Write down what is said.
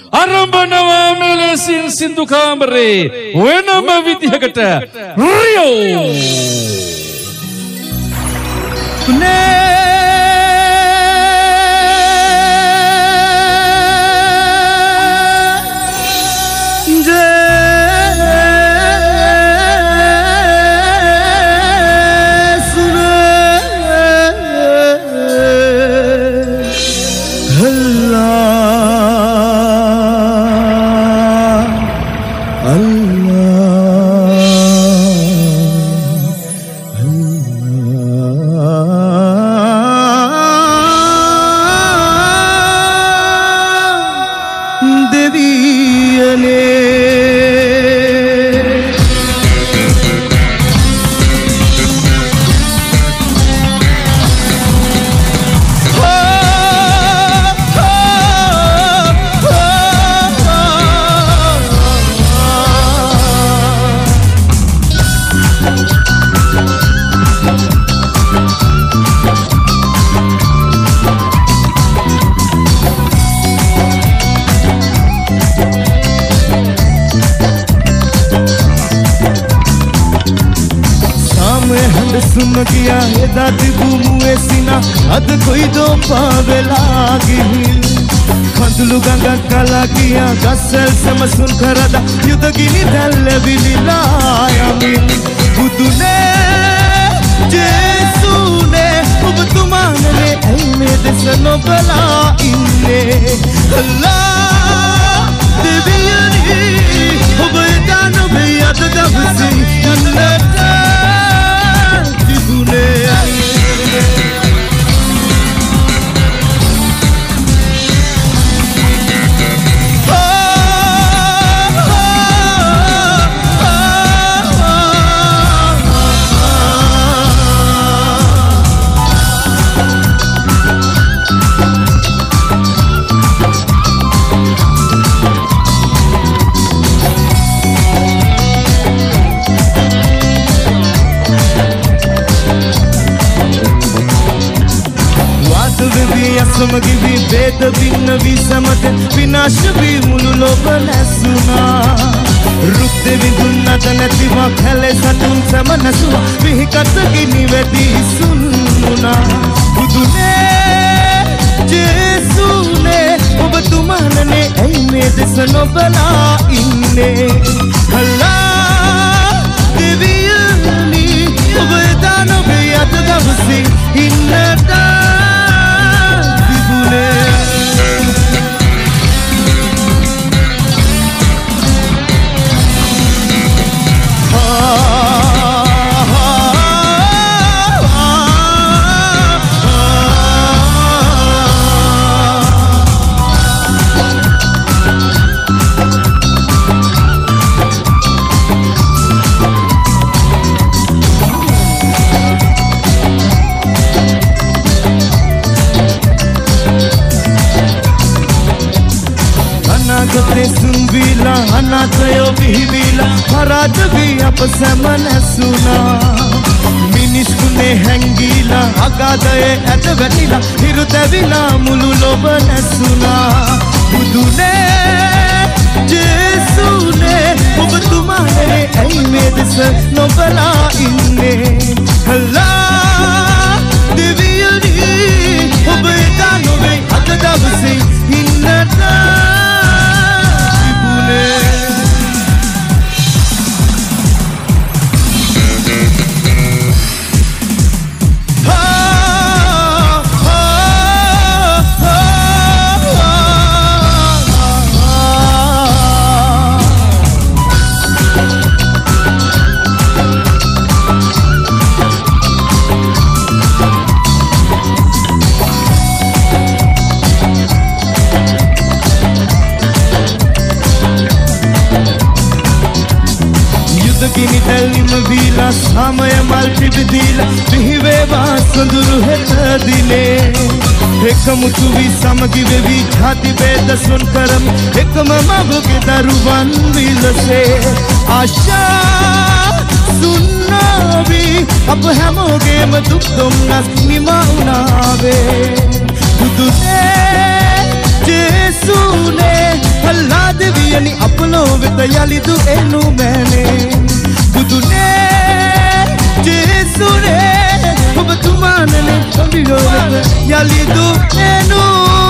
අරඹනවා මෙලෙසින් සින්දු කාමරේ වෙනම විදිහකට රියෝ අද කොයිදෝ පාවෙලා ගිහින් කඳුළු ගඟක් කලා ගියා ගස්සල් සමසුන් කරදා යුද ගිනි දැල්ල විලිලා යමින් බුදුනේ ජේසුනේ ඔබතුමානේ ඇයි මේ දෙස නොබලා ඉන්නේ අල්ලා දෙවියනි ඔබ එදා නොබේ අද දවසේ යන්නට තිබුණේ සමගි වේද වින්න විසමත විනාශ වී මුළු ලෝක නැසුණා රුක් දෙවිඳුන් නැත නැතිව කැලේ සතුන් සමනසුවා විහිකට ගිනි වැටි සුන්නුනා බුදුනේ ජේසුනේ ඔබතුමානේ ඇයි මේ දෙස නොබලා ඉන්නේ අල්ලා දෙවියනි ඔබ එදා නොබේ අද දවසේ ඉන්නට අනාථයෝ විහිවිලා පරාද වී අප සැම නැසුණා මිනිස්කුනේ හැංගීලා අගාධයේ ඇද වැටිලා හිරු තැවිලා මුළු ලොව නැසුණා බුදුනේ ජේසුනේ ඔබතුමානේ ඇයි මේ දෙස නොබලා ඉන්නේ අල්ලා දෙවියනි ඔබ එදා නොවේ අද දවසේ ඉන්නට ගිනි දැල්ලිම වීලා සමය මල් පිබිදීලා පිහිවේවා සොඳුරු හෙට දිනේ එකමුතු වී සමගි වෙවි ජාති ભેද සොන් කරමු එකම මවගේ දරුවන් විලසේ ආශා සුන්නාවි අප හැමෝගේම දුක් දුම්නස් නිමා වුණාවේ බුදුනේ ජේසුනේ අද යලිදු එනු මෑනේ බුදුනේ ජේසුනේ ඔබ තුමානනේ යලිදු එනු